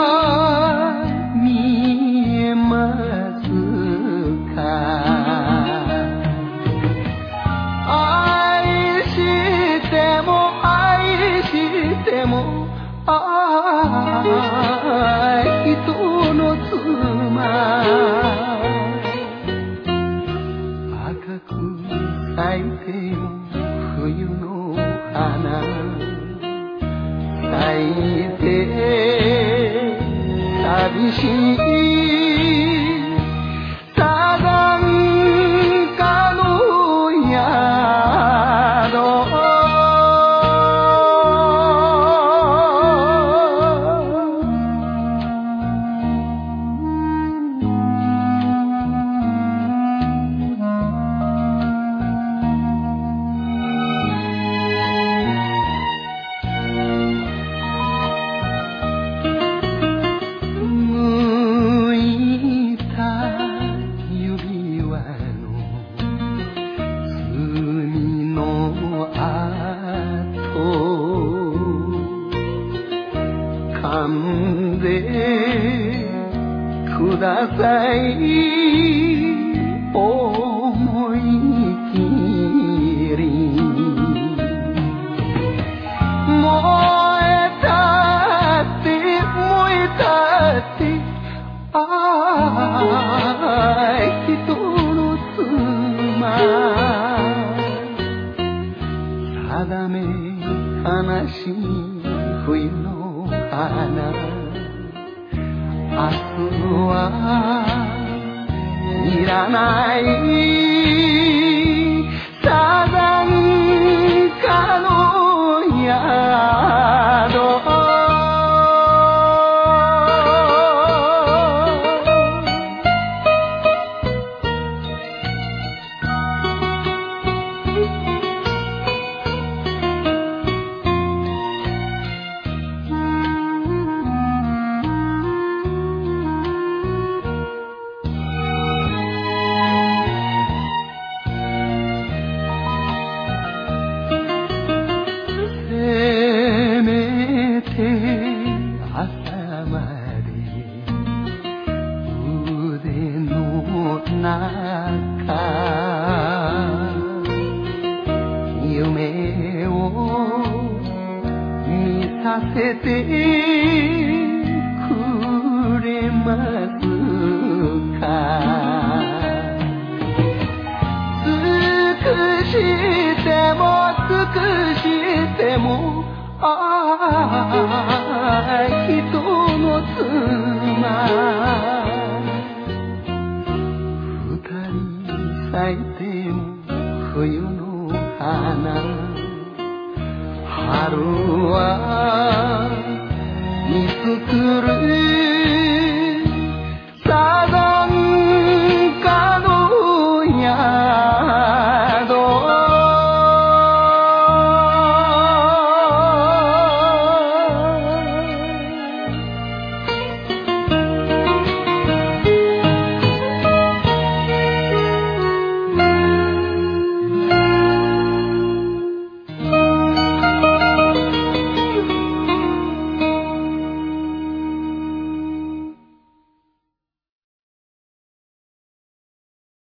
見えますか。愛しても愛しても人の妻、赤く咲いても冬の花、咲いて寂しいサザンカの宿。噛んでください、思い切り。燃えたって燃えたって人の妻、定め悲しい冬の花、明日はいらないサザンカの宿。朝まで腕の中、夢を見させて